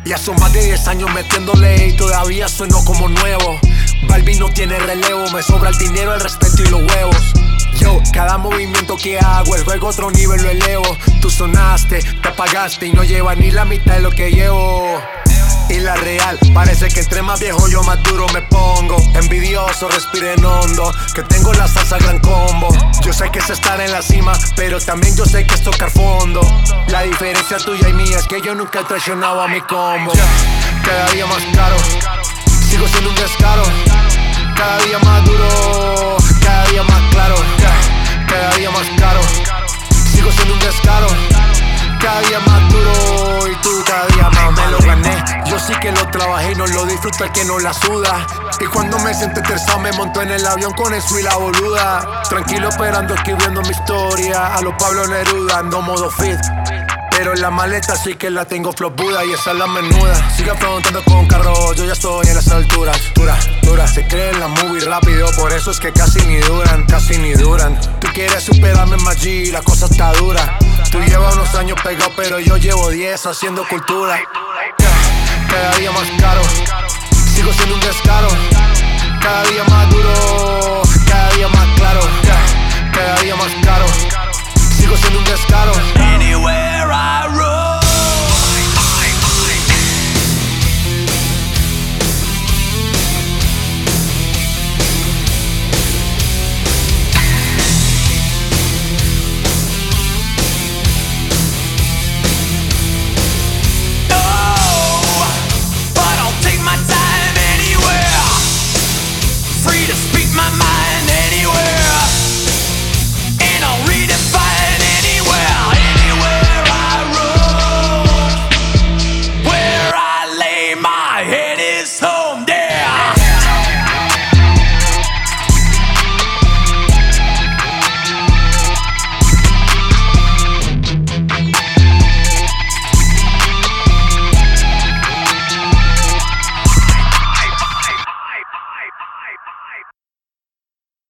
Ya son más de 10 años metiéndole y todavía sueno como nuevo. Balvin no tiene relevo, me sobra el dinero, el respeto y los huevos. Yo, cada movimiento que hago, el juego a otro nivel lo elevo. Tú sonaste, te apagaste y no llevas ni la mitad de lo que llevo. Y la real, parece que entre más viejo yo más duro me pongo. Envidioso, respiren hondo, que tengo la salsa gran combo. Yo sé que es estar en la cima, pero también yo sé que es tocar fondo. La diferencia tuya y mía es que yo nunca he traicionado a mi combo. Cada día más caro, sigo siendo un descaro. Cada día más duro, cada día más claro. Cada día más caro, sigo siendo un descaro. Cada día más duro y tú cada día más me lo gané. Yo sí que lo trabajé y no lo disfruto el que no la suda. Y cuando me senté estresado me monto en el avión con eso y la boluda. Tranquilo esperando escribiendo mi historia. A los Pablo Neruda ando modo fit. Pero en la maleta sí que la tengo flop Buda y esa es la menuda. Sigue preguntando con carro, yo ya estoy en las alturas. Dura, se creen la movie rápido, por eso es que casi ni duran. Tú quieres superarme más G, la cosa está dura. Tú llevas unos años pegado, pero yo llevo 10 haciendo cultura. Cada día más caro, sigo siendo un descaro. Cada día más duro, cada día más claro. Cada día más caro, sigo siendo un descaro. Anywhere I roam. My head is home.